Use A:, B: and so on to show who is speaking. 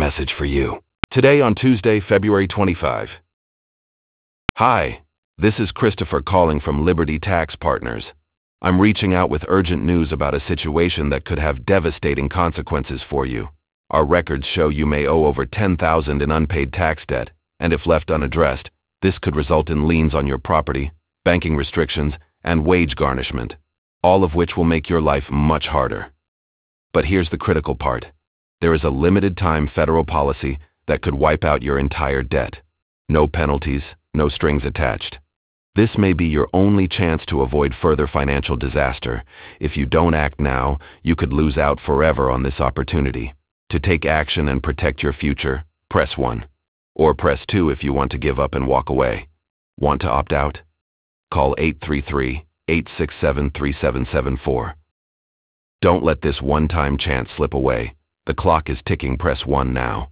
A: message for you. Today on Tuesday, February 25. Hi, this is Christopher calling from Liberty Tax Partners. I'm reaching out with urgent news about a situation that could have devastating consequences for you. Our records show you may owe over $10,000 in unpaid tax debt, and if left unaddressed, this could result in liens on your property, banking restrictions, and wage garnishment, all of which will make your life much harder. But here's the critical part. There is a limited-time federal policy that could wipe out your entire debt. No penalties, no strings attached. This may be your only chance to avoid further financial disaster. If you don't act now, you could lose out forever on this opportunity. To take action and protect your future, press 1. Or press 2 if you want to give up and walk away. Want to opt out? Call 833-867-3774. Don't let this one-time chance slip away. The clock is ticking. Press 1 now.